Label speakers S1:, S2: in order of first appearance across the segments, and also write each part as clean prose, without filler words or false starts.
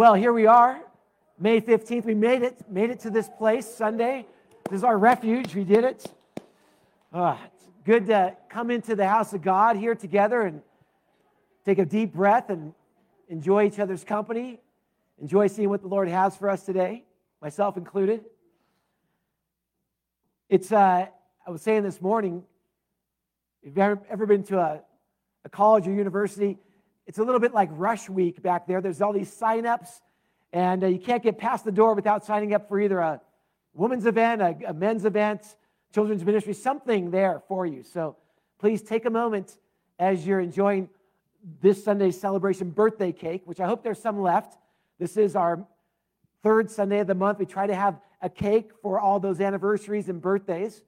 S1: Well, here we are, May 15th. We made it to this place Sunday. This is our refuge. We did it. It's good to come into the house of God here together and take a deep breath and enjoy each other's company. Enjoy seeing what the Lord has for us today, myself included. I was saying this morning, if you've ever been to a college or university, it's a little bit like Rush Week back there. There's all these sign-ups, and you can't get past the door without signing up for either a women's event, a men's event, children's ministry, something there for you. So please take a moment as you're enjoying this Sunday's celebration birthday cake, which I hope there's some left. This is our third Sunday of the month. We try to have a cake for all those anniversaries and birthdays.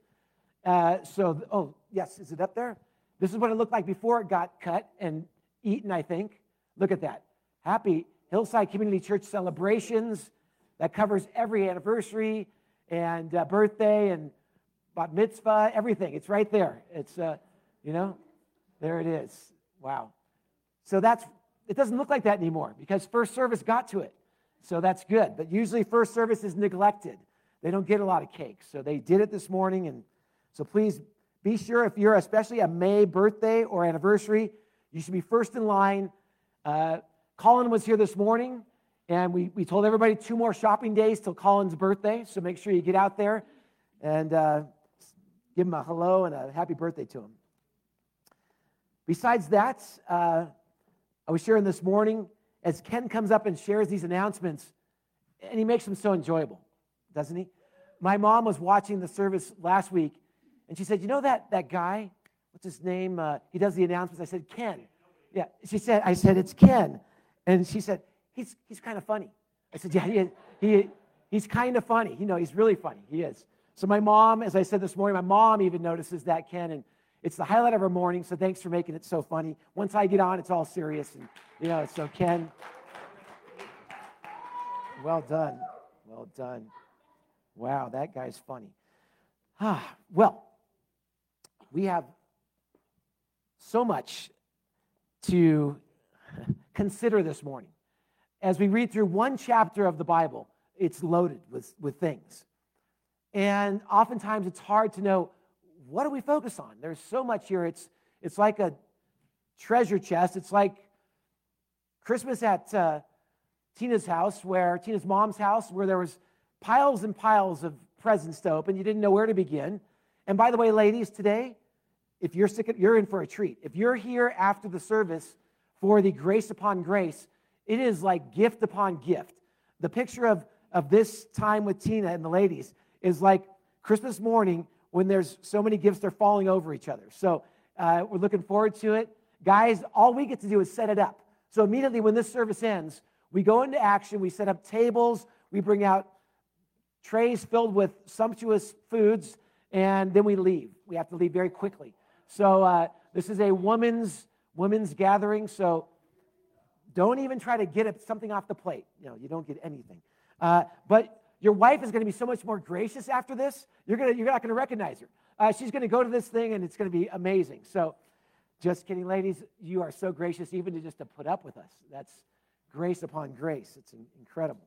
S1: Yes, is it up there? This is what it looked like before it got cut and eaten, I think. Look at that. Happy Hillside Community Church celebrations. That covers every anniversary and birthday and bat mitzvah, everything. It's right there. It's, there it is. Wow. So it doesn't look like that anymore because first service got to it. So that's good. But usually first service is neglected. They don't get a lot of cake. So they did it this morning. And so please be sure if you're especially a May birthday or anniversary, you should be first in line. Colin was here this morning, and we told everybody 2 more shopping days till Colin's birthday, so make sure you get out there and give him a hello and a happy birthday to him. Besides that, I was sharing this morning, as Ken comes up and shares these announcements, and he makes them so enjoyable, doesn't he? My mom was watching the service last week, and she said, you know that guy, what's his name? He does the announcements. I said, Ken. Yeah, I said, it's Ken. And she said, he's kind of funny. I said, yeah, he's kind of funny. He's really funny. He is. So my mom, as I said this morning, my mom even notices that, Ken, and it's the highlight of her morning, so thanks for making it so funny. Once I get on, it's all serious. And, so Ken, well done. Well done. Wow, that guy's funny. Well, we have so much to consider this morning. As we read through one chapter of the Bible, it's loaded with things. And oftentimes it's hard to know, what do we focus on? There's so much here. It's like a treasure chest. It's like Christmas at Tina's mom's house, where there was piles and of presents to open. You didn't know where to begin. And by the way, ladies, today, if you're sick, you're in for a treat. If you're here after the service for the Grace Upon Grace, it is like gift upon gift. The picture of this time with Tina and the ladies is like Christmas morning when there's so many gifts, they're falling over each other. So we're looking forward to it. Guys, all we get to do is set it up. So immediately when this service ends, we go into action. We set up tables. We bring out trays filled with sumptuous foods, and then we leave. We have to leave very quickly. So this is a women's gathering, so don't even try to get something off the plate. You don't get anything. But your wife is going to be so much more gracious after this. You're not going to recognize her. She's going to go to this thing, and it's going to be amazing. So just kidding, ladies. You are so gracious even to put up with us. That's grace upon grace. It's incredible.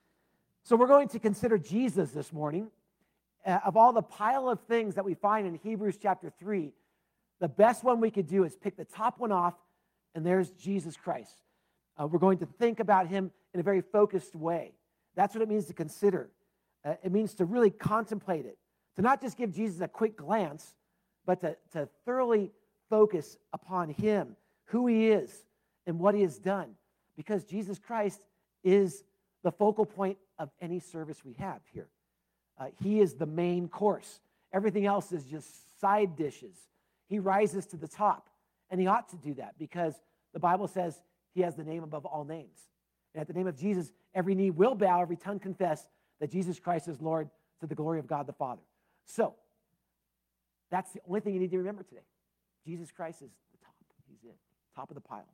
S1: So we're going to consider Jesus this morning. Of all the pile of things that we find in Hebrews chapter 3, the best one we could do is pick the top one off, and there's Jesus Christ. We're going to think about him in a very focused way. That's what it means to consider. It means to really contemplate it, to not just give Jesus a quick glance, but to thoroughly focus upon him, who he is, and what he has done. Because Jesus Christ is the focal point of any service we have here. He is the main course. Everything else is just side dishes. He rises to the top, and he ought to do that because the Bible says he has the name above all names. And at the name of Jesus, every knee will bow, every tongue confess that Jesus Christ is Lord to the glory of God the Father. So, that's the only thing you need to remember today. Jesus Christ is the top. He's it, top of the pile.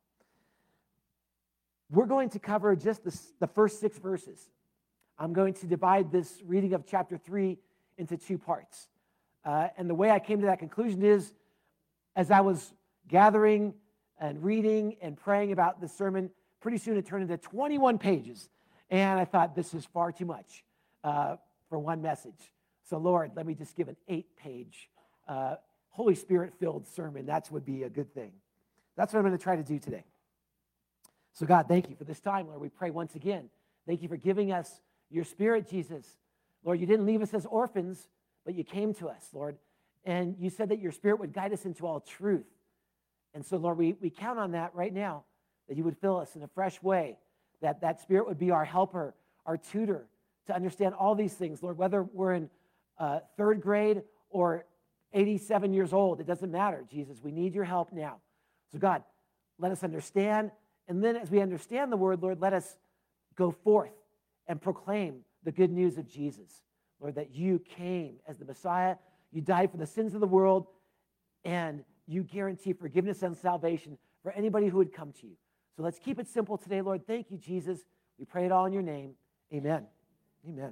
S1: We're going to cover just the first 6 verses. I'm going to divide this reading of chapter 3 into 2 parts. And the way I came to that conclusion is, as I was gathering and reading and praying about this sermon, pretty soon it turned into 21 pages. And I thought, this is far too much for one message. So, Lord, let me just give an 8-page Holy Spirit-filled sermon. That would be a good thing. That's what I'm going to try to do today. So, God, thank you for this time, Lord. We pray once again. Thank you for giving us your Spirit, Jesus. Lord, you didn't leave us as orphans, but you came to us, Lord. And you said that your Spirit would guide us into all truth. And so, Lord, we count on that right now, that you would fill us in a fresh way, that Spirit would be our helper, our tutor, to understand all these things, Lord, whether we're in third grade or 87 years old, it doesn't matter, Jesus. We need your help now. So, God, let us understand. And then as we understand the word, Lord, let us go forth and proclaim the good news of Jesus. Lord, that you came as the Messiah, you died for the sins of the world, and you guarantee forgiveness and salvation for anybody who would come to you. So let's keep it simple today, Lord. Thank you, Jesus. We pray it all in your name. Amen. Amen.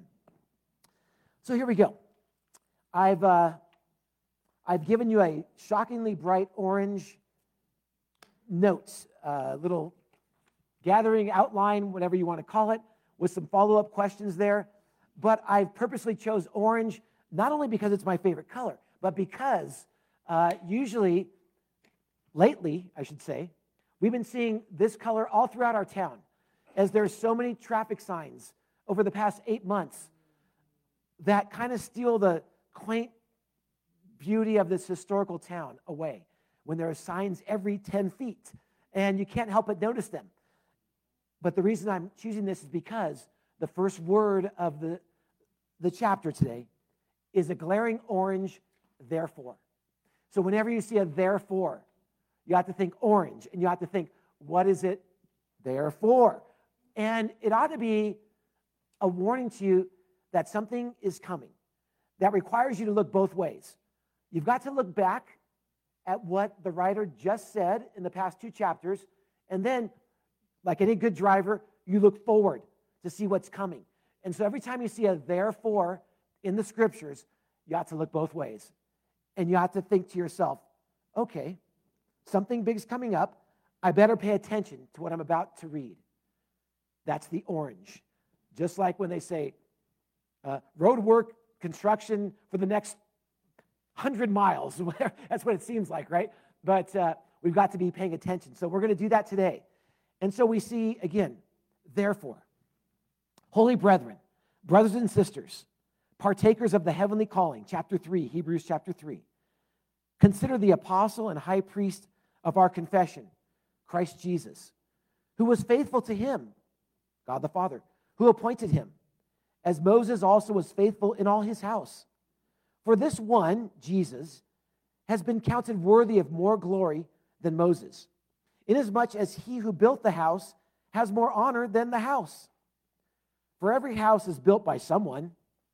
S1: So here we go. I've given you a shockingly bright orange notes, little gathering outline, whatever you want to call it, with some follow-up questions there. But I've purposely chose orange, not only because it's my favorite color, but because usually, lately, I should say, we've been seeing this color all throughout our town, as there's so many traffic signs over the past 8 months that kind of steal the quaint beauty of this historical town away, when there are signs every 10 feet, and you can't help but notice them. But the reason I'm choosing this is because the first word of the chapter today is a glaring orange, therefore. So whenever you see a therefore, you have to think orange, and you have to think, what is it there for? And it ought to be a warning to you that something is coming that requires you to look both ways. You've got to look back at what the writer just said in the past 2 chapters, and then, like any good driver, you look forward to see what's coming. And so every time you see a therefore in the scriptures, you have to look both ways. And you have to think to yourself, okay, something big's coming up. I better pay attention to what I'm about to read. That's the orange. Just like when they say, road work, construction for the next 100 miles. That's what it seems like, right? But we've got to be paying attention. So we're going to do that today. And so we see, again, therefore, holy brethren, brothers and sisters, partakers of the heavenly calling, chapter 3, Hebrews chapter 3. Consider the apostle and high priest of our confession, Christ Jesus, who was faithful to him, God the Father, who appointed him, as Moses also was faithful in all his house. For this one, Jesus, has been counted worthy of more glory than Moses, inasmuch as he who built the house has more honor than the house. For every house is built by someone,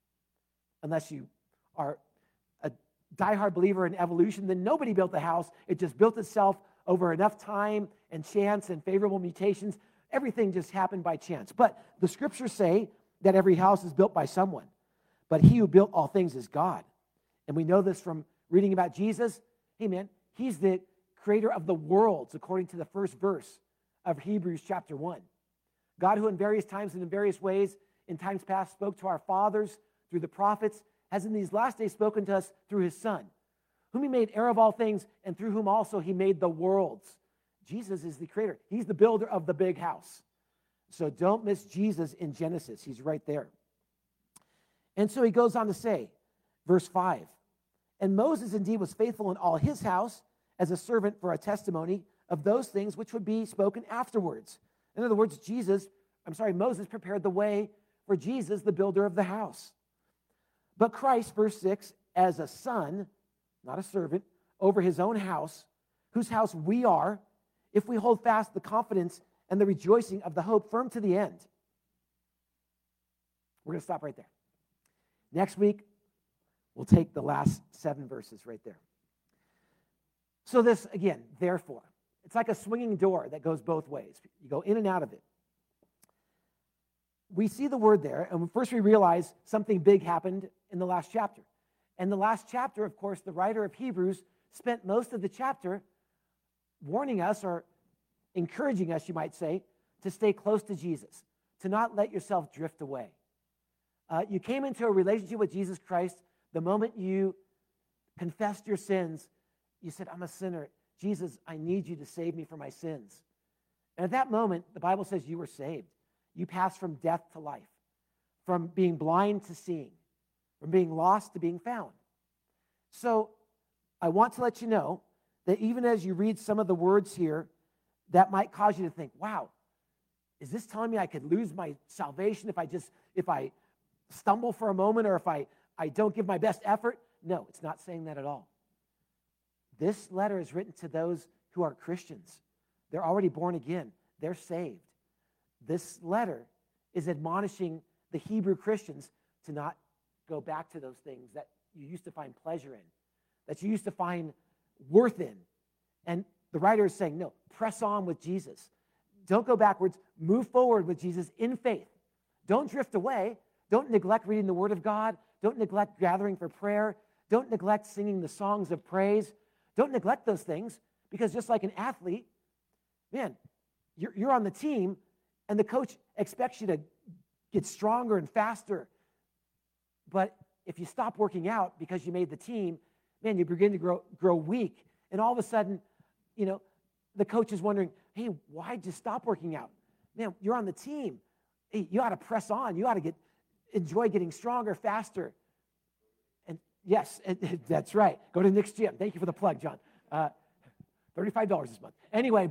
S1: unless you are a diehard believer in evolution, then nobody built the house. It just built itself over enough time and chance and favorable mutations. Everything just happened by chance. But the scriptures say that every house is built by someone. But he who built all things is God. And we know this from reading about Jesus. Hey, man, he's the creator of the worlds, according to the first verse of Hebrews chapter 1. God, who in various times and in various ways in times past spoke to our fathers through the prophets, has in these last days spoken to us through his Son, whom he made heir of all things, and through whom also he made the worlds. Jesus is the creator. He's the builder of the big house. So don't miss Jesus in Genesis. He's right there. And so he goes on to say, verse 5, and Moses indeed was faithful in all his house as a servant for a testimony of those things which would be spoken afterwards. In other words, Moses prepared the way for Jesus, the builder of the house. But Christ, verse 6, as a son, not a servant, over his own house, whose house we are, if we hold fast the confidence and the rejoicing of the hope firm to the end. We're going to stop right there. Next week, we'll take the last 7 verses right there. So this, again, therefore, it's like a swinging door that goes both ways. You go in and out of it. We see the word there, and first we realize something big happened in the last chapter. And the last chapter, of course, the writer of Hebrews spent most of the chapter warning us, or encouraging us, you might say, to stay close to Jesus, to not let yourself drift away. You came into a relationship with Jesus Christ the moment you confessed your sins. You said, I'm a sinner. Jesus, I need you to save me from my sins. And at that moment, the Bible says you were saved. You passed from death to life, from being blind to seeing, from being lost to being found. So I want to let you know that even as you read some of the words here, that might cause you to think, wow, is this telling me I could lose my salvation if I stumble for a moment, or if I don't give my best effort? No, it's not saying that at all. This letter is written to those who are Christians. They're already born again. They're saved. This letter is admonishing the Hebrew Christians to not go back to those things that you used to find pleasure in, that you used to find worth in. And the writer is saying, no, press on with Jesus. Don't go backwards. Move forward with Jesus in faith. Don't drift away. Don't neglect reading the Word of God. Don't neglect gathering for prayer. Don't neglect singing the songs of praise. Don't neglect those things, because just like an athlete, man, you're on the team, and the coach expects you to get stronger and faster. But if you stop working out because you made the team, man, you begin to grow weak. And all of a sudden, the coach is wondering, hey, why'd you stop working out? Man, you're on the team. Hey, you ought to press on. You ought to enjoy getting stronger, faster. And yes, that's right. Go to Nick's Gym. Thank you for the plug, John. $35 this month. Anyway,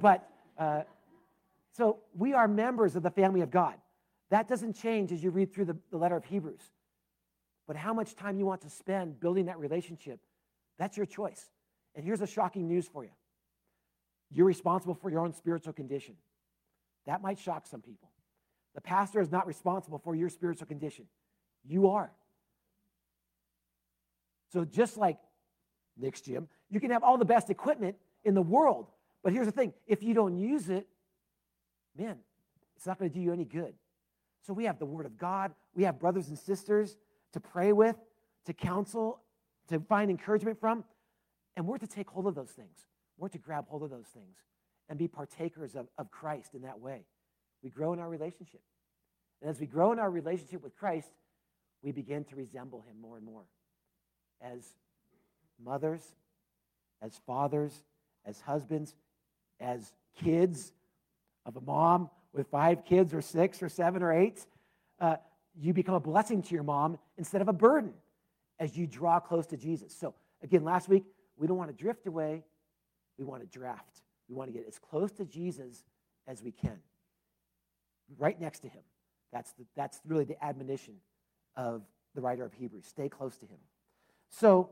S1: so we are members of the family of God. That doesn't change as you read through the letter of Hebrews. But how much time you want to spend building that relationship, that's your choice. And here's a shocking news for you. You're responsible for your own spiritual condition. That might shock some people. The pastor is not responsible for your spiritual condition. You are. So just like Nick's Gym, you can have all the best equipment in the world. But here's the thing. If you don't use it, man, it's not going to do you any good. So we have the Word of God. We have brothers and sisters to pray with, to counsel, to find encouragement from. And we're to take hold of those things. We're to grab hold of those things and be partakers of Christ in that way. We grow in our relationship. And as we grow in our relationship with Christ, we begin to resemble him more and more. As mothers, as fathers, as husbands, as kids of a mom with 5 kids or 6 or 7 or 8, you become a blessing to your mom instead of a burden as you draw close to Jesus. So again, last week, we don't want to drift away. We want to draft. We want to get as close to Jesus as we can. Right next to him. That's really the admonition of the writer of Hebrews. Stay close to him. So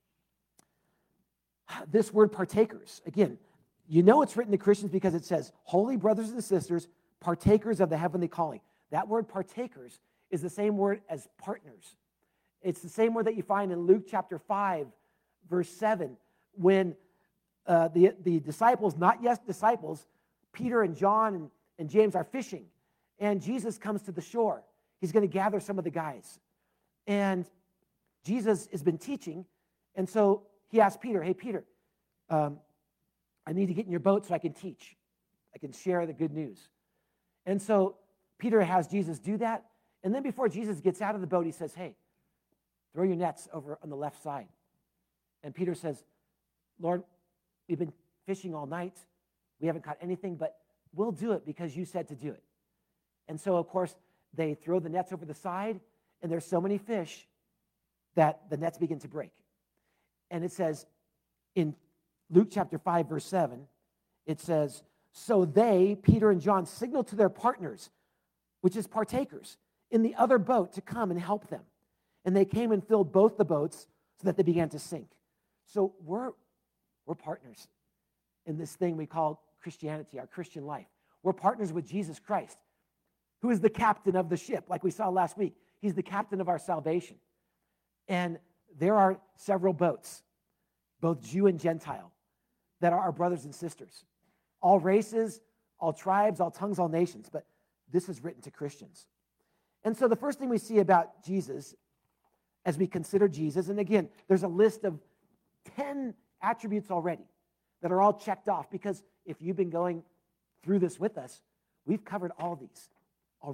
S1: this word partakers, again, you know it's written to Christians because it says, holy brothers and sisters, partakers of the heavenly calling. That word partakers is the same word as partners. It's the same word that you find in Luke chapter 5, verse 7, when the disciples, not yet disciples, Peter and John and James are fishing. And Jesus comes to the shore. He's going to gather some of the guys. And Jesus has been teaching. And so he asked Peter, hey, Peter, I need to get in your boat so I can teach. I can share the good news. And so Peter has Jesus do that. And then before Jesus gets out of the boat, he says, hey, throw your nets over on the left side. And Peter says, Lord, we've been fishing all night. We haven't caught anything, but we'll do it because you said to do it. And so, of course, they throw the nets over the side, and there's so many fish that the nets begin to break. And it says in Luke chapter 5, verse 7, it says, so they, Peter and John, signaled to their partners, which is partakers, in the other boat to come and help them. And they came and filled both the boats so that they began to sink. So we're partners in this thing we call Christianity, our Christian life. We're partners with Jesus Christ, who is the captain of the ship, like we saw last week. He's the captain of our salvation. And there are several boats, both Jew and Gentile, that are our brothers and sisters. All races, all tribes, all tongues, all nations. But this is written to Christians. And so the first thing we see about Jesus, as we consider Jesus, and again, there's a list of 10 attributes already that are all checked off, because if you've been going through this with us, we've covered all these already.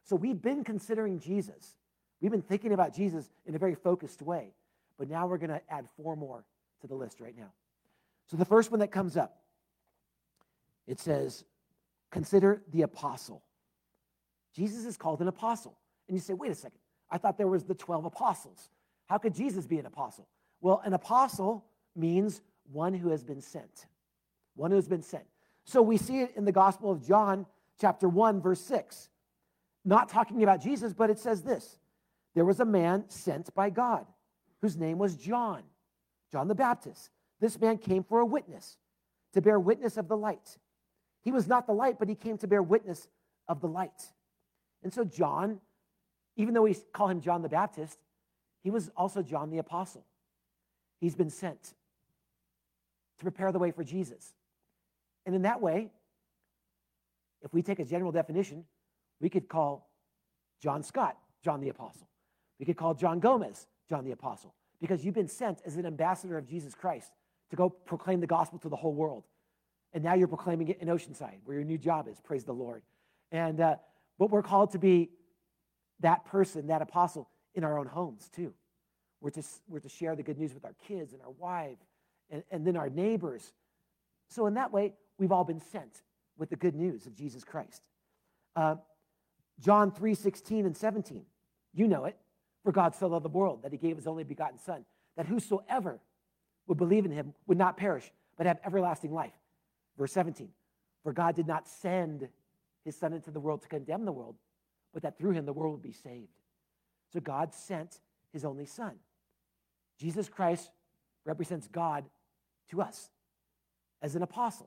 S1: So we've been considering Jesus. We've been thinking about Jesus in a very focused way. But now we're going to add 4 more to the list right now. So the first one that comes up, it says, consider the apostle. Jesus is called an apostle. And you say, wait a second. I thought there was the 12 apostles. How could Jesus be an apostle? Well, an apostle means one who has been sent. One who has been sent. So we see it in the Gospel of John, chapter 1, verse 6. Not talking about Jesus, but it says this. There was a man sent by God whose name was John, John the Baptist. This man came for a witness, to bear witness of the light. He was not the light, but he came to bear witness of the light. And so John, even though we call him John the Baptist, he was also John the Apostle. He's been sent to prepare the way for Jesus. And in that way, if we take a general definition, we could call John Scott John the Apostle. We could call John Gomez John the Apostle, because you've been sent as an ambassador of Jesus Christ to go proclaim the gospel to the whole world. And now you're proclaiming it in Oceanside, where your new job is. Praise the Lord. And but we're called to be that person, that apostle, in our own homes too. We're to share the good news with our kids and our wives and then our neighbors. So in that way, we've all been sent with the good news of Jesus Christ. John 3:16 and 17, you know it. For God so loved the world that he gave his only begotten Son, that whosoever would believe in him would not perish, but have everlasting life. Verse 17, for God did not send his Son into the world to condemn the world, but that through him the world would be saved. So God sent his only Son. Jesus Christ represents God to us as an apostle.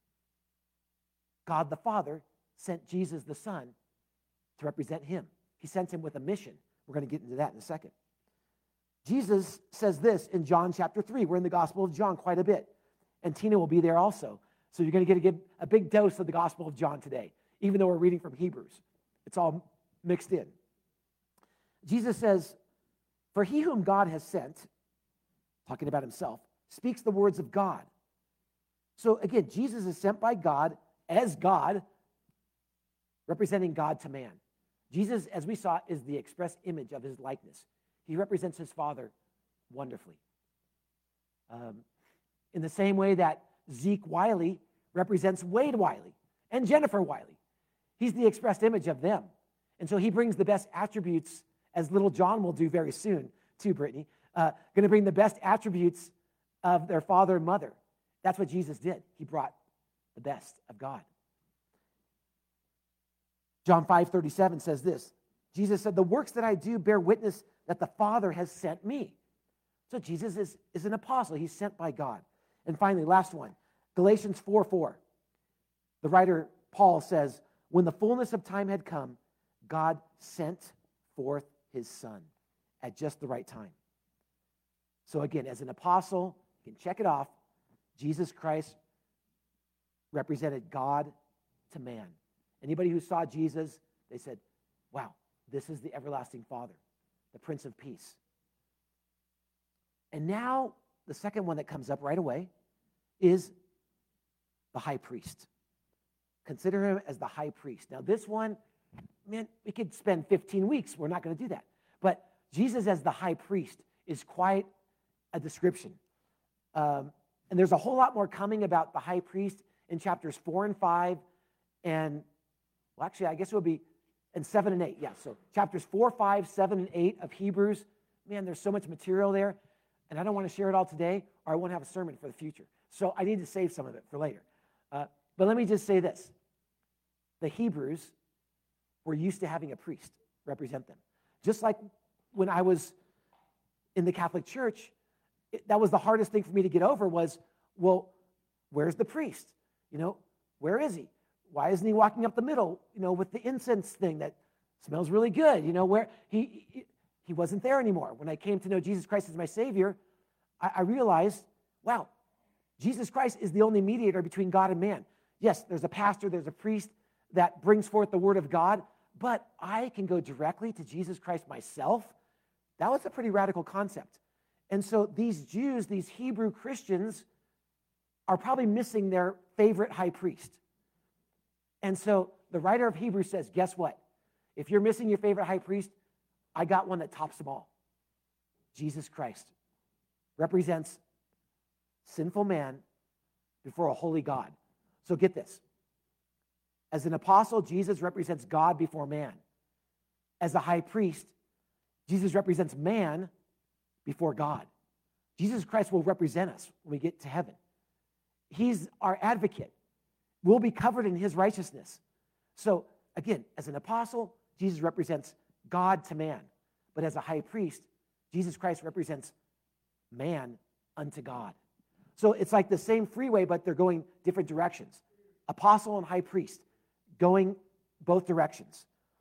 S1: God the Father sent Jesus the Son to represent him. He sent him with a mission. We're going to get into that in a second. Jesus says this in John chapter 3. We're in the Gospel of John quite a bit. And Tina will be there also. So you're going to get a big dose of the Gospel of John today, even though we're reading from Hebrews. It's all mixed in. Jesus says, for he whom God has sent, talking about himself, speaks the words of God. So again, Jesus is sent by God as God, representing God to man. Jesus, as we saw, is the express image of his likeness. He represents his Father wonderfully. In the same way that Zeke Wiley represents Wade Wiley and Jennifer Wiley. He's the expressed image of them. And so he brings the best attributes, as little John will do very soon, too, Brittany. Going to bring the best attributes of their father and mother. That's what Jesus did. He brought the best of God. John 5:37 says this. Jesus said, the works that I do bear witness that the Father has sent me. So Jesus is an apostle. He's sent by God. And finally, last one, Galatians 4:4. The writer Paul says, when the fullness of time had come, God sent forth his Son at just the right time. So again, as an apostle, you can check it off. Jesus Christ represented God to man. Anybody who saw Jesus, they said, wow, this is the everlasting Father, the Prince of Peace. And now, the second one that comes up right away is the high priest. Consider him as the high priest. Now, this one, man, we could spend 15 weeks. We're not going to do that. But Jesus as the high priest is quite a description. And there's a whole lot more coming about the high priest in chapters 4 and 5 and well, actually, I guess it would be in 7 and 8. Yeah, so chapters 4, 5, 7, and 8 of Hebrews. Man, there's so much material there, and I don't want to share it all today, or I won't have a sermon for the future. So I need to save some of it for later. But let me just say this. The Hebrews were used to having a priest represent them. Just like when I was in the Catholic Church, that was the hardest thing for me to get over was, well, where's the priest? Where is he? Why isn't he walking up the middle, with the incense thing that smells really good? Where he wasn't there anymore. When I came to know Jesus Christ as my Savior, I realized, wow, Jesus Christ is the only mediator between God and man. Yes, there's a pastor, there's a priest that brings forth the word of God, but I can go directly to Jesus Christ myself. That was a pretty radical concept. And so these Jews, these Hebrew Christians, are probably missing their favorite high priest. And so the writer of Hebrews says, guess what? If you're missing your favorite high priest, I got one that tops them all. Jesus Christ represents sinful man before a holy God. So get this. As an apostle, Jesus represents God before man. As a high priest, Jesus represents man before God. Jesus Christ will represent us when we get to heaven. He's our advocate. We'll be covered in his righteousness. So, again, as an apostle, Jesus represents God to man. But as a high priest, Jesus Christ represents man unto God. So it's like the same freeway, but they're going different directions. Apostle and high priest going both directions.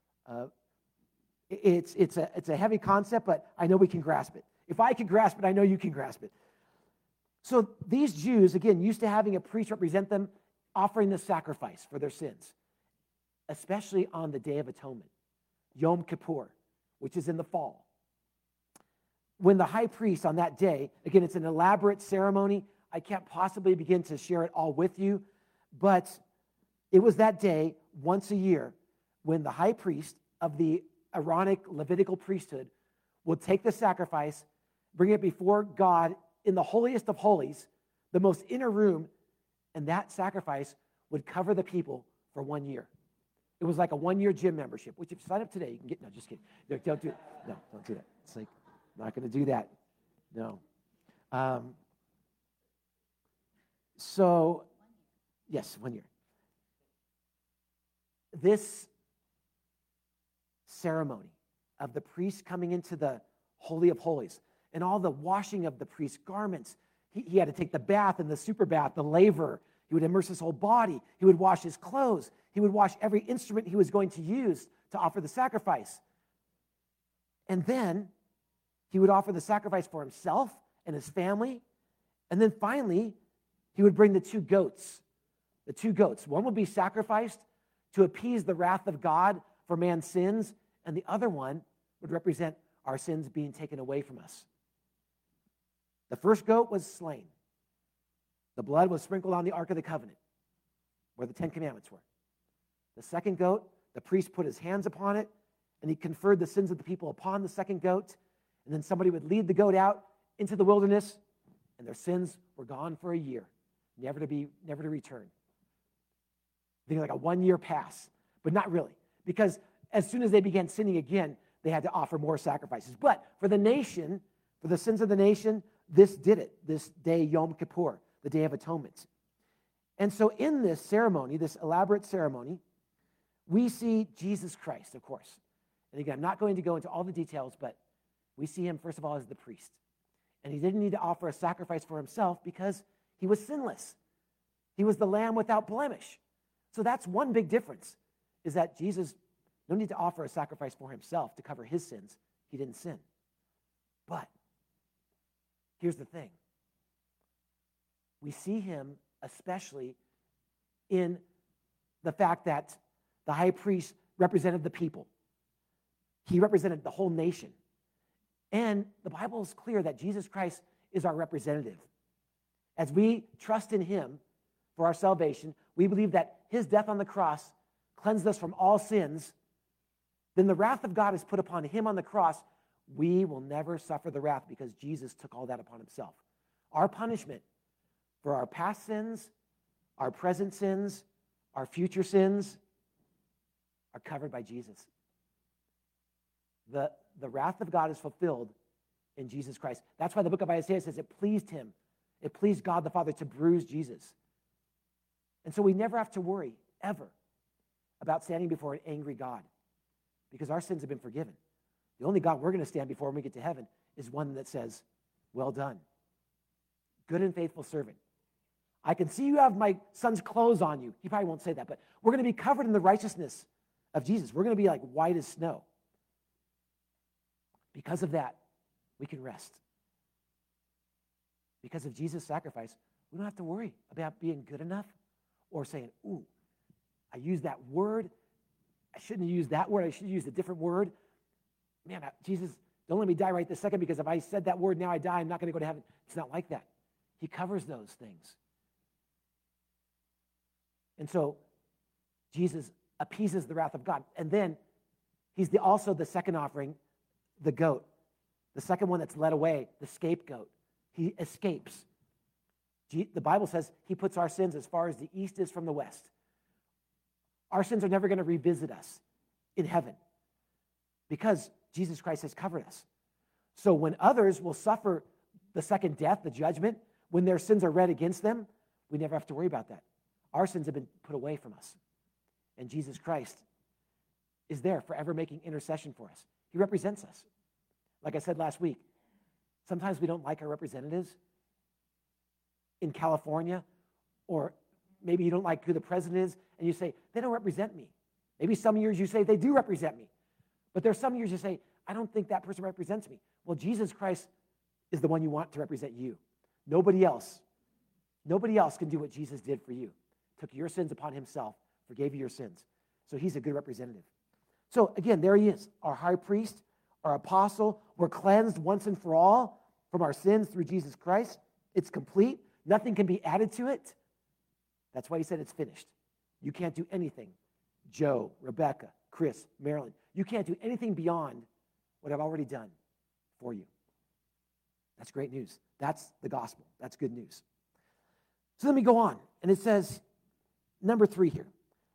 S1: It's a heavy concept, but I know we can grasp it. If I can grasp it, I know you can grasp it. So these Jews, again, used to having a priest represent them, offering the sacrifice for their sins, especially on the Day of Atonement, Yom Kippur, which is in the fall. When the high priest on that day, again, it's an elaborate ceremony. I can't possibly begin to share it all with you, but it was that day, once a year, when the high priest of the Aaronic Levitical priesthood would take the sacrifice, bring it before God in the holiest of holies, the most inner room, and that sacrifice would cover the people for 1 year. It was like a 1-year gym membership, which if you sign up today, you can get, no, just kidding. No, don't do it. No, don't do that. It's like, I'm not going to do that. No. So, yes, 1 year. This ceremony of the priest coming into the Holy of Holies and all the washing of the priest's garments. He had to take the bath and the super bath, the laver. He would immerse his whole body. He would wash his clothes. He would wash every instrument he was going to use to offer the sacrifice. And then he would offer the sacrifice for himself and his family. And then finally, he would bring the two goats. The two goats. One would be sacrificed to appease the wrath of God for man's sins, and the other one would represent our sins being taken away from us. The first goat was slain. The blood was sprinkled on the Ark of the Covenant, where the 10 Commandments were. The second goat, the priest put his hands upon it, and he conferred the sins of the people upon the second goat, and then somebody would lead the goat out into the wilderness, and their sins were gone for a year, never to return. I think like a 1-year pass, but not really, because as soon as they began sinning again, they had to offer more sacrifices. But for the nation, for the sins of the nation, this did it, this day, Yom Kippur, the Day of Atonement. And so in this ceremony, this elaborate ceremony, we see Jesus Christ, of course. And again, I'm not going to go into all the details, but we see him, first of all, as the priest. And he didn't need to offer a sacrifice for himself because he was sinless. He was the lamb without blemish. So that's one big difference, is that Jesus, no need to offer a sacrifice for himself to cover his sins. He didn't sin. But here's the thing. We see him especially in the fact that the high priest represented the people. He represented the whole nation. And the Bible is clear that Jesus Christ is our representative. As we trust in him for our salvation, we believe that his death on the cross cleansed us from all sins. Then the wrath of God is put upon him on the cross. We will never suffer the wrath because Jesus took all that upon himself. Our punishment for our past sins, our present sins, our future sins are covered by Jesus. The wrath of God is fulfilled in Jesus Christ. That's why the book of Isaiah says it pleased him. It pleased God the Father to bruise Jesus. And so we never have to worry, ever, about standing before an angry God because our sins have been forgiven. The only God we're going to stand before when we get to heaven is one that says, well done, good and faithful servant. I can see you have my son's clothes on you. He probably won't say that, but we're going to be covered in the righteousness of Jesus. We're going to be like white as snow. Because of that, we can rest. Because of Jesus' sacrifice, we don't have to worry about being good enough or saying, ooh, I used that word. I shouldn't have used that word. I should have used a different word. Man, Jesus, don't let me die right this second because if I said that word, now I die, I'm not going to go to heaven. It's not like that. He covers those things. And so Jesus appeases the wrath of God. And then He's also the second offering, the goat, the second one that's led away, the scapegoat. He escapes. The Bible says he puts our sins as far as the east is from the west. Our sins are never going to revisit us in heaven because Jesus Christ has covered us. So when others will suffer the second death, the judgment, when their sins are read against them, we never have to worry about that. Our sins have been put away from us. And Jesus Christ is there forever making intercession for us. He represents us. Like I said last week, sometimes we don't like our representatives in California, or maybe you don't like who the president is, and you say, they don't represent me. Maybe some years you say, they do represent me. But there's some years you say, I don't think that person represents me. Well, Jesus Christ is the one you want to represent you. Nobody else can do what Jesus did for you. Took your sins upon himself, forgave you your sins. So he's a good representative. So again, there he is, our high priest, our apostle. We're cleansed once and for all from our sins through Jesus Christ. It's complete. Nothing can be added to it. That's why he said it's finished. You can't do anything. Joe, Rebecca, Chris, Marilyn, you can't do anything beyond what I've already done for you. That's great news. That's the gospel. That's good news. So let me go on. And it says, number 3 here.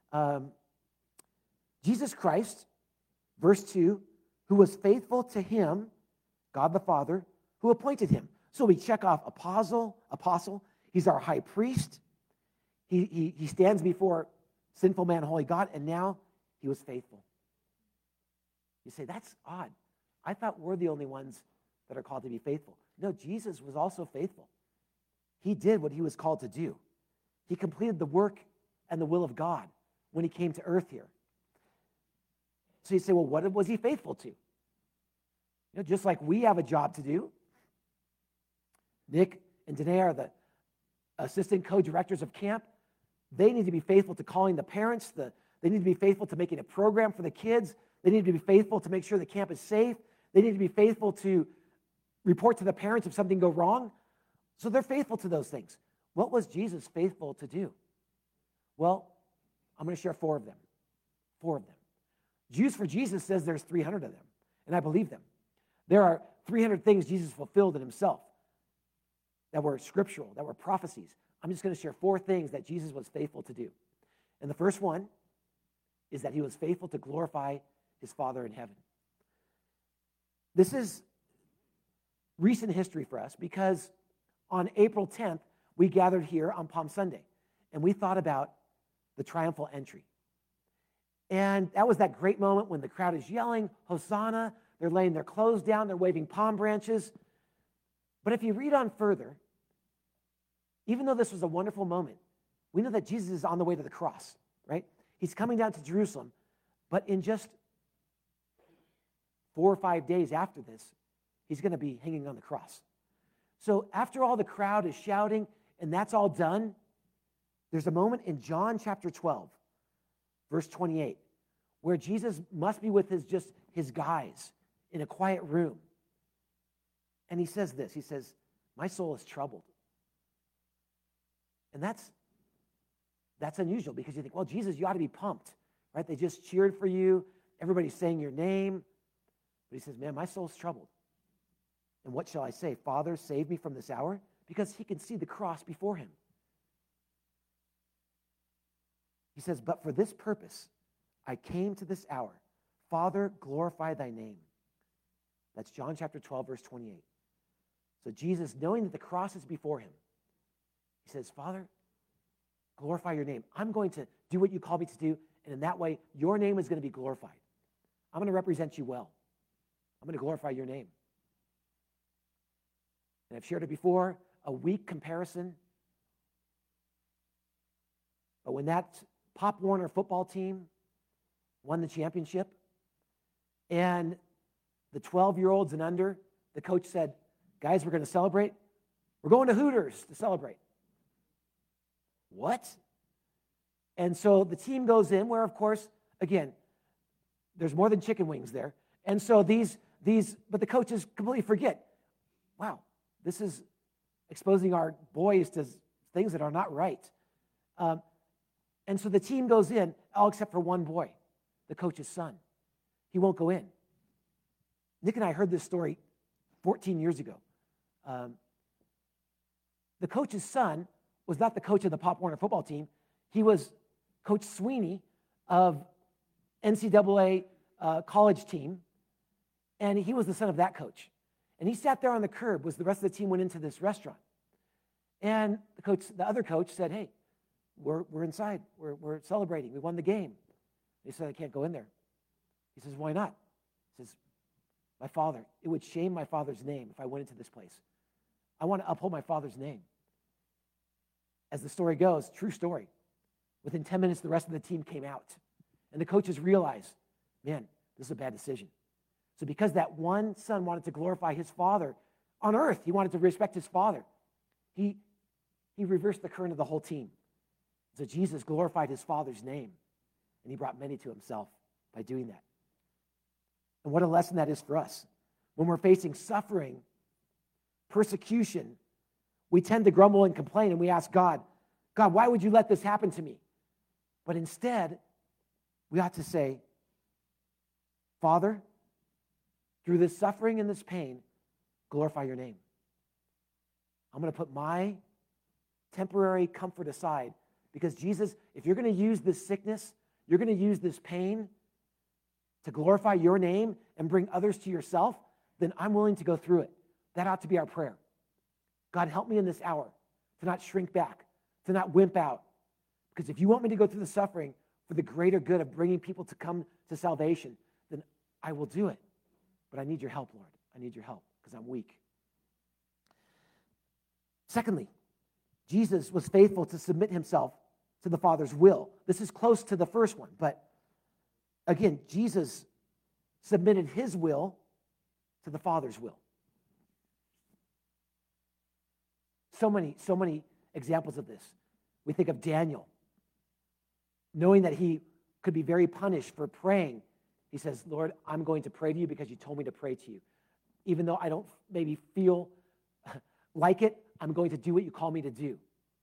S1: Jesus Christ, verse 2, who was faithful to him, God the Father, who appointed him. So we check off apostle. He's our high priest. He stands before sinful man, holy God, and now he was faithful. You say, that's odd. I thought we're the only ones that are called to be faithful. No, Jesus was also faithful. He did what he was called to do. He completed the work and the will of God when he came to earth here. So you say, well, what was he faithful to? Just like we have a job to do. Nick and Danae are the assistant co-directors of camp. They need to be faithful to calling the parents. They need to be faithful to making a program for the kids. They need to be faithful to make sure the camp is safe. They need to be faithful to report to the parents if something goes wrong. So they're faithful to those things. What was Jesus faithful to do? Well, I'm going to share 4 of them. 4 of them. Jews for Jesus says there's 300 of them, and I believe them. There are 300 things Jesus fulfilled in himself that were scriptural, that were prophecies. I'm just going to share 4 things that Jesus was faithful to do. And the first one is that he was faithful to glorify his Father in heaven. This is recent history for us because on April 10th, we gathered here on Palm Sunday, and we thought about the triumphal entry. And that was that great moment when the crowd is yelling, Hosanna, they're laying their clothes down, they're waving palm branches. But if you read on further, even though this was a wonderful moment, we know that Jesus is on the way to the cross, right? He's coming down to Jerusalem, but in just 4 or 5 days after this, he's going to be hanging on the cross. So after all the crowd is shouting and that's all done, there's a moment in John chapter 12, verse 28, where Jesus must be with his guys in a quiet room. And he says this, he says, my soul is troubled. And that's unusual because you think, well, Jesus, you ought to be pumped, right? They just cheered for you. Everybody's saying your name. But he says, man, my soul's troubled. And what shall I say? Father, save me from this hour? Because he can see the cross before him. He says, but for this purpose, I came to this hour. Father, glorify thy name. That's John chapter 12, verse 28. So Jesus, knowing that the cross is before him, he says, Father, glorify your name. I'm going to do what you call me to do, and in that way, your name is going to be glorified. I'm going to represent you well. I'm going to glorify your name. And I've shared it before, a weak comparison. But when that Pop Warner football team won the championship, and the 12-year-olds and under, the coach said, guys, we're going to celebrate. We're going to Hooters to celebrate. What? And so the team goes in where, of course, again, there's more than chicken wings there. And so but the coaches completely forget, wow, this is exposing our boys to things that are not right. And so the team goes in, all except for one boy, the coach's son. he won't go in. Nick and I heard this story 14 years ago. The coach's son was not the coach of the Pop Warner football team. He was Coach Sweeney of NCAA college team, and he was the son of that coach. And he sat there on the curb as the rest of the team went into this restaurant. And the other coach said, hey, we're inside. We're celebrating. We won the game. They said, I can't go in there. He says, why not? He says, my father, it would shame my father's name if I went into this place. I want to uphold my father's name. As the story goes, true story. Within 10 minutes, the rest of the team came out. And the coaches realized, man, this is a bad decision. So because that one son wanted to glorify his father on earth, he wanted to respect his father, he reversed the current of the whole team. So Jesus glorified his father's name, and he brought many to himself by doing that. And what a lesson that is for us. When we're facing suffering, persecution, we tend to grumble and complain, and we ask God, why would you let this happen to me? But instead, we ought to say, Father, through this suffering and this pain, glorify your name. I'm going to put my temporary comfort aside because Jesus, if you're going to use this sickness, you're going to use this pain to glorify your name and bring others to yourself, then I'm willing to go through it. That ought to be our prayer. God, help me in this hour to not shrink back, to not wimp out. Because if you want me to go through the suffering for the greater good of bringing people to come to salvation, then I will do it. But I need your help, Lord. I need your help because I'm weak. Secondly, Jesus was faithful to submit himself to the Father's will. This is close to the first one, but again, Jesus submitted his will to the Father's will. So many examples of this. We think of Daniel, knowing that he could be very punished for praying. He says, Lord, I'm going to pray to you because you told me to pray to you. Even though I don't maybe feel like it, I'm going to do what you call me to do.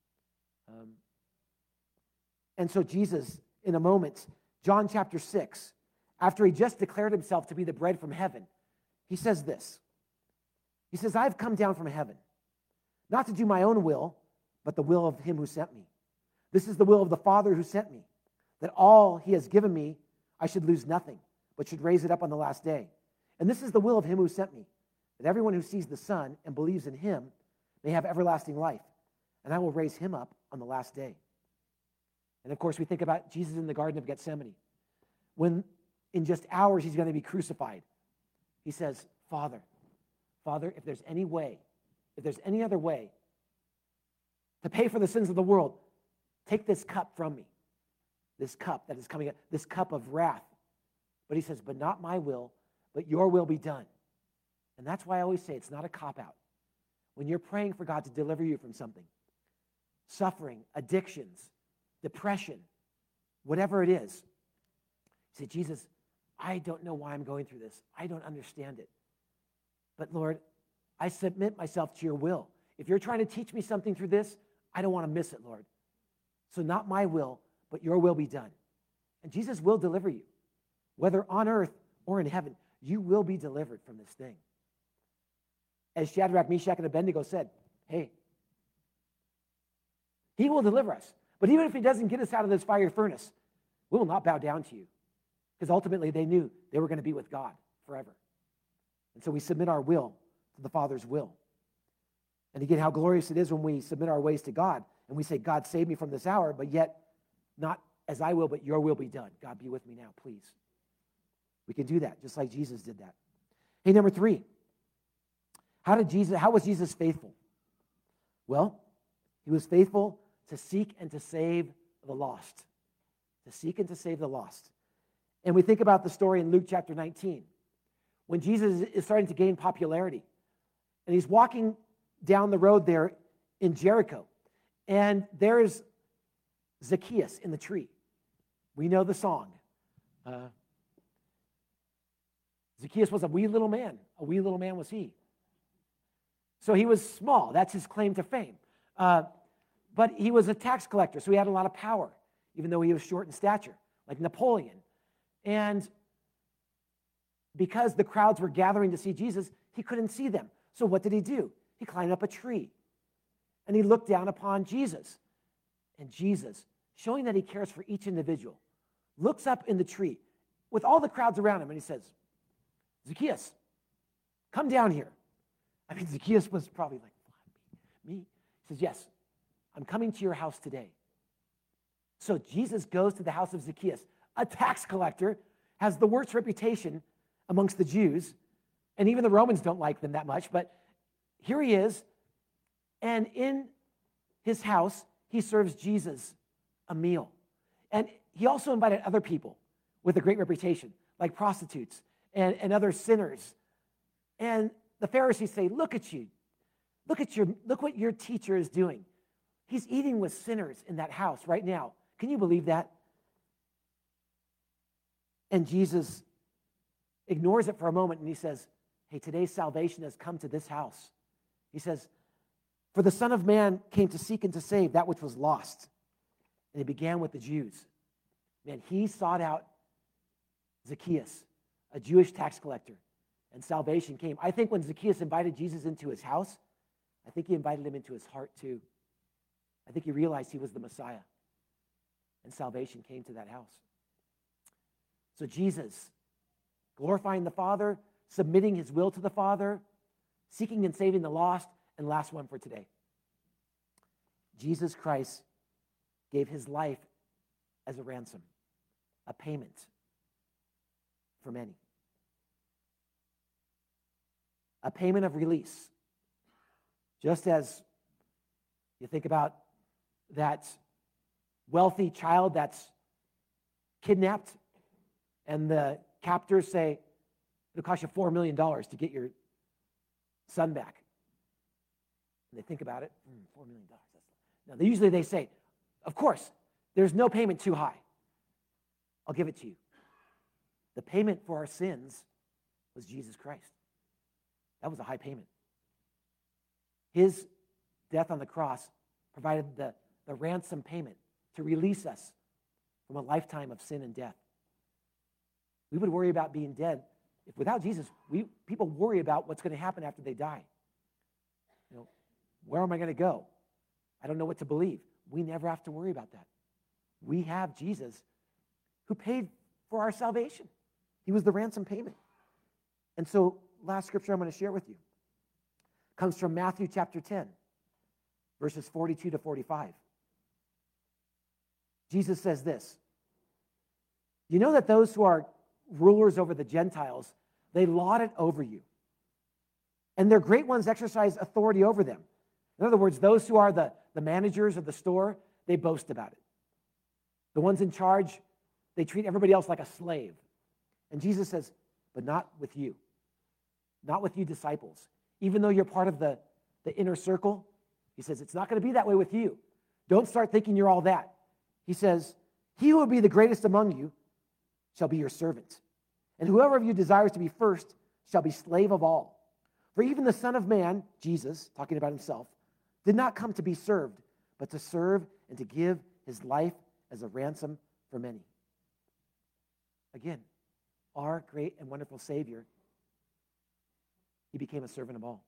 S1: And so Jesus, in a moment, John chapter 6, after he just declared himself to be the bread from heaven, he says this. He says, I've come down from heaven, not to do my own will, but the will of him who sent me. This is the will of the Father who sent me, that all he has given me, I should lose nothing, but should raise it up on the last day. And this is the will of him who sent me, that everyone who sees the Son and believes in him may have everlasting life, and I will raise him up on the last day. And of course, we think about Jesus in the Garden of Gethsemane, when in just hours he's going to be crucified. He says, Father, if there's any way, if there's any other way to pay for the sins of the world, take this cup from me, this cup that is coming, this cup of wrath. But he says, but not my will, but your will be done. And that's why I always say it's not a cop-out. When you're praying for God to deliver you from something, suffering, addictions, depression, whatever it is, say, Jesus, I don't know why I'm going through this. I don't understand it. But Lord, I submit myself to your will. If you're trying to teach me something through this, I don't want to miss it, Lord. So not my will, but your will be done. And Jesus will deliver you. Whether on earth or in heaven, you will be delivered from this thing. As Shadrach, Meshach, and Abednego said, hey, he will deliver us. But even if he doesn't get us out of this fiery furnace, we will not bow down to you. Because ultimately they knew they were going to be with God forever. And so we submit our will to the Father's will. And again, how glorious it is when we submit our ways to God and we say, God, save me from this hour, but yet not as I will, but your will be done. God, be with me now, please. We can do that just like Jesus did that. Hey, number 3. How was Jesus faithful? Well, he was faithful to seek and to save the lost. To seek and to save the lost. And we think about the story in Luke chapter 19, when Jesus is starting to gain popularity. And he's walking down the road there in Jericho. And there's Zacchaeus in the tree. We know the song. Zacchaeus was a wee little man. A wee little man was he. So he was small. That's his claim to fame. But he was a tax collector, so he had a lot of power, even though he was short in stature, like Napoleon. And because the crowds were gathering to see Jesus, he couldn't see them. So what did he do? He climbed up a tree, and he looked down upon Jesus. And Jesus, showing that he cares for each individual, looks up in the tree with all the crowds around him, and he says, Zacchaeus, come down here. I mean, Zacchaeus was probably like, me? He says, yes, I'm coming to your house today. So Jesus goes to the house of Zacchaeus, a tax collector, has the worst reputation amongst the Jews, and even the Romans don't like them that much, but here he is, and in his house, he serves Jesus a meal. And he also invited other people with a great reputation, like prostitutes and other sinners. And the Pharisees say, look at you. Look what your teacher is doing. He's eating with sinners in that house right now. Can you believe that? And Jesus ignores it for a moment, and he says, hey, today's salvation has come to this house. He says, for the Son of Man came to seek and to save that which was lost. And it began with the Jews. Man, he sought out Zacchaeus, a Jewish tax collector, and salvation came. I think when Zacchaeus invited Jesus into his house, I think he invited him into his heart too. I think he realized he was the Messiah, and salvation came to that house. So Jesus, glorifying the Father, submitting his will to the Father, seeking and saving the lost, and last one for today. Jesus Christ gave his life as a ransom, a payment for many. A payment of release. Just as you think about that wealthy child that's kidnapped, and the captors say, it'll cost you $4 million to get your son back. And they think about it, $4 million. Now, usually they say, of course, there's no payment too high. I'll give it to you. The payment for our sins was Jesus Christ. That was a high payment. His death on the cross provided the ransom payment to release us from a lifetime of sin and death. We would worry about being dead. If without Jesus, people worry about what's going to happen after they die. Where am I going to go? I don't know what to believe. We never have to worry about that. We have Jesus who paid for our salvation. He was the ransom payment. And so, last scripture I'm going to share with you comes from Matthew chapter 10, verses 42 to 45. Jesus says this, you know that those who are rulers over the Gentiles, they lord it over you. And their great ones exercise authority over them. In other words, those who are the managers of the store, they boast about it. The ones in charge, they treat everybody else like a slave. And Jesus says, but not with you. Not with you disciples. Even though you're part of the inner circle, he says, it's not going to be that way with you. Don't start thinking you're all that. He says, he who will be the greatest among you shall be your servant. And whoever of you desires to be first shall be slave of all. For even the Son of Man, Jesus, talking about himself, did not come to be served, but to serve and to give his life as a ransom for many. Again, our great and wonderful Savior, he became a servant of all.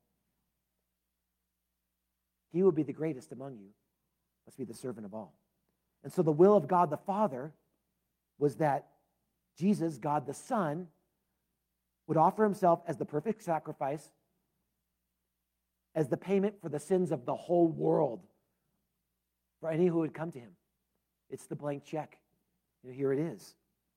S1: He will be the greatest among you, must be the servant of all. And so the will of God the Father was that Jesus, God the Son, would offer himself as the perfect sacrifice, as the payment for the sins of the whole world, for any who would come to him. It's the blank check. Here it is.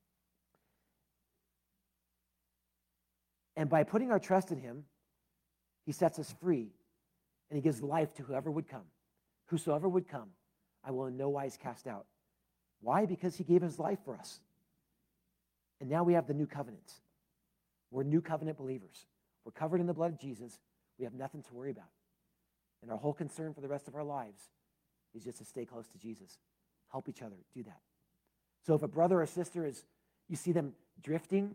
S1: And by putting our trust in him, he sets us free, and he gives life to whoever would come. Whosoever would come, I will in no wise cast out. Why? Because he gave his life for us. And now we have the new covenant. We're new covenant believers. We're covered in the blood of Jesus. We have nothing to worry about. And our whole concern for the rest of our lives is just to stay close to Jesus. Help each other do that. So if a brother or sister you see them drifting,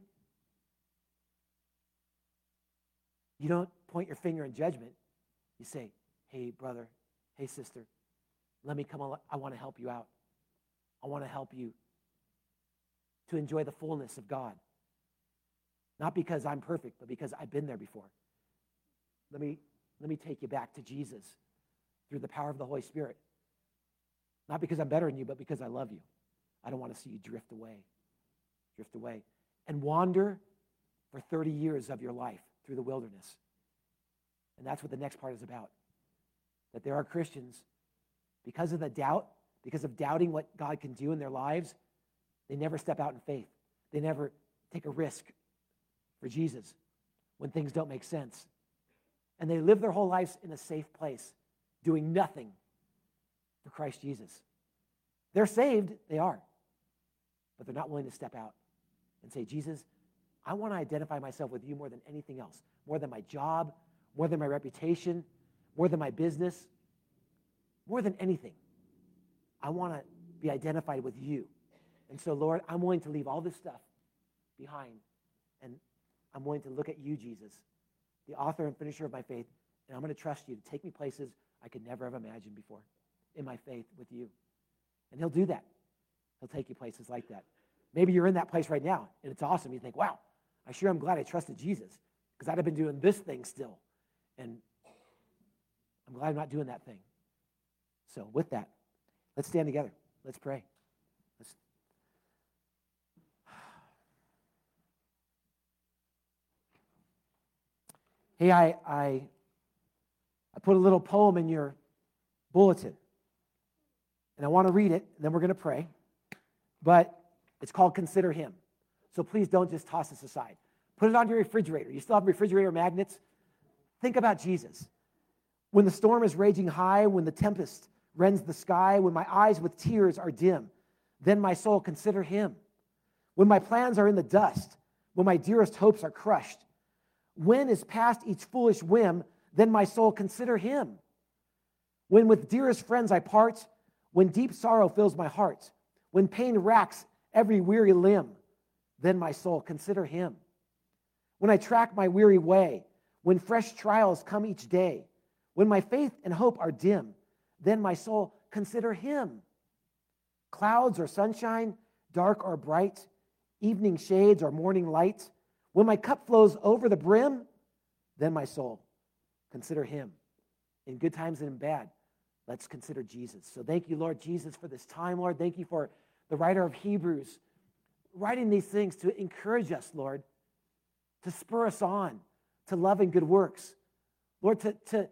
S1: you don't point your finger in judgment. You say, hey, brother, hey, sister, let me come on. I want to help you out. I want to help you to enjoy the fullness of God. Not because I'm perfect, but because I've been there before. Let me take you back to Jesus through the power of the Holy Spirit. Not because I'm better than you, but because I love you. I don't want to see you drift away, and wander for 30 years of your life through the wilderness. And that's what the next part is about. That there are Christians, because of the doubt, because of doubting what God can do in their lives, they never step out in faith. They never take a risk for Jesus when things don't make sense. And they live their whole lives in a safe place, doing nothing for Christ Jesus. They're saved, they are, but they're not willing to step out and say, Jesus, I want to identify myself with you more than anything else, more than my job, more than my reputation, more than my business, more than anything. I want to be identified with you. And so, Lord, I'm willing to leave all this stuff behind, and I'm willing to look at you, Jesus, the author and finisher of my faith, and I'm going to trust you to take me places I could never have imagined before in my faith with you. And he'll do that. He'll take you places like that. Maybe you're in that place right now, and it's awesome. You think, wow, I sure am glad I trusted Jesus, because I'd have been doing this thing still. And I'm glad I'm not doing that thing. So with that, let's stand together. Let's pray. Hey, I put a little poem in your bulletin, and I want to read it, and then we're going to pray. But it's called Consider Him. So please don't just toss this aside. Put it on your refrigerator. You still have refrigerator magnets? Think about Jesus. When the storm is raging high, when the tempest rends the sky, when my eyes with tears are dim, then my soul consider Him. When my plans are in the dust, when my dearest hopes are crushed, when is past each foolish whim, then my soul consider Him. When with dearest friends I part, when deep sorrow fills my heart, when pain racks every weary limb, then my soul consider Him. When I track my weary way, when fresh trials come each day, when my faith and hope are dim, then my soul consider Him. Clouds or sunshine, dark or bright, evening shades or morning light, when my cup flows over the brim, then my soul consider Him. In good times and in bad, let's consider Jesus. So thank you, Lord Jesus, for this time, Lord. Thank you for the writer of Hebrews writing these things to encourage us, Lord, to spur us on to love and good works. Lord, to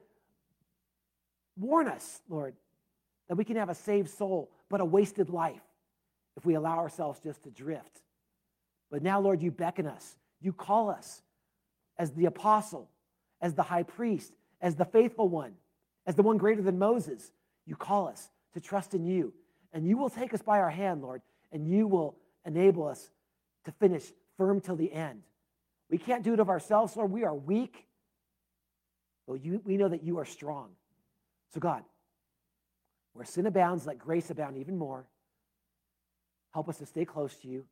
S1: warn us, Lord, that we can have a saved soul, but a wasted life if we allow ourselves just to drift. But now, Lord, you beckon us. You call us as the apostle, as the high priest, as the faithful one, as the one greater than Moses. You call us to trust in you. And you will take us by our hand, Lord, and you will enable us to finish firm till the end. We can't do it of ourselves, Lord. We are weak, but we know that you are strong. So God, where sin abounds, let grace abound even more. Help us to stay close to you.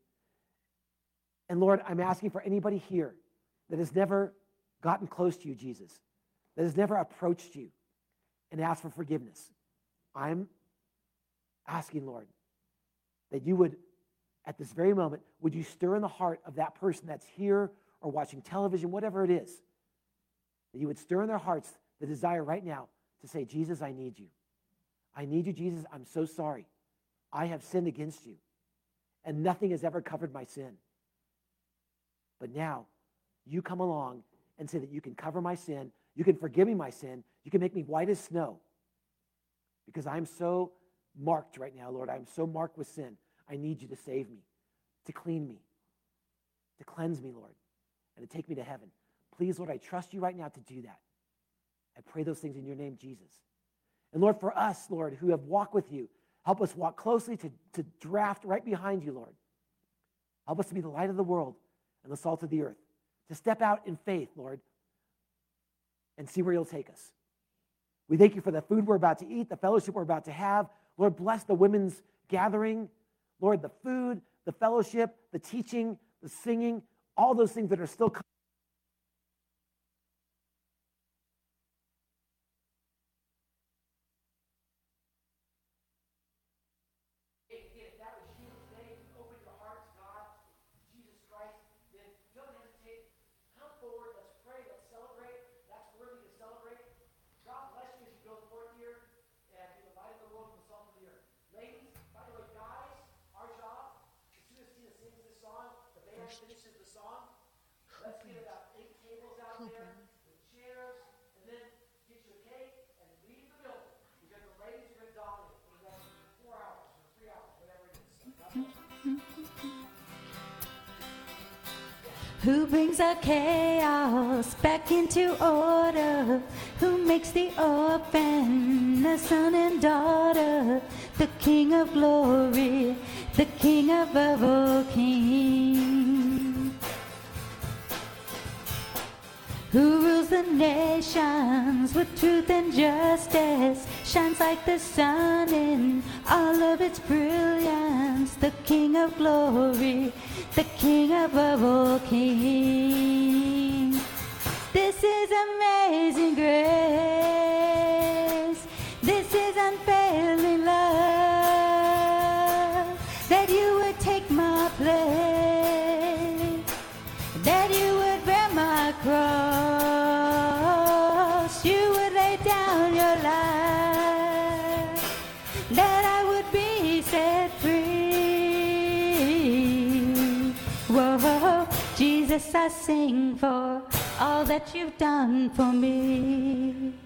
S1: And Lord, I'm asking for anybody here that has never gotten close to you, Jesus, that has never approached you and asked for forgiveness. I'm asking, Lord, that you would, at this very moment, would you stir in the heart of that person that's here or watching television, whatever it is, that you would stir in their hearts the desire right now to say, Jesus, I need you. I need you, Jesus. I'm so sorry. I have sinned against you, and nothing has ever covered my sin. But now, you come along and say that you can cover my sin, you can forgive me my sin, you can make me white as snow. Because I'm so marked right now, Lord. I'm so marked with sin. I need you to save me, to clean me, to cleanse me, Lord, and to take me to heaven. Please, Lord, I trust you right now to do that. I pray those things in your name, Jesus. And Lord, for us, Lord, who have walked with you, help us walk closely to draft right behind you, Lord. Help us to be the light of the world and the salt of the earth, to step out in faith, Lord, and see where you'll take us. We thank you for the food we're about to eat, the fellowship we're about to have. Lord, bless the women's gathering. Lord, the food, the fellowship, the teaching, the singing, all those things that are still coming. If that was you today, open your hearts, God, Jesus Christ, then don't hesitate. finishes the song, let's get about 8 tables out there with chairs, and then get you a cake and leave the building because the ladies are going to dominate for the next 4 hours or 3 hours, whatever it is. So God bless you.
S2: Who brings our chaos back into order? Who makes the orphan a son and daughter? The King of glory, the King above all kings. Who rules the nations with truth and justice, shines like the sun in all of its brilliance. The King of glory, the King above all kings. This is amazing grace. This is unfailing love. That you would take my place, that you would bear my cross, you would lay down your life, that I would be set free. Whoa, Jesus, I sing for all that you've done for me.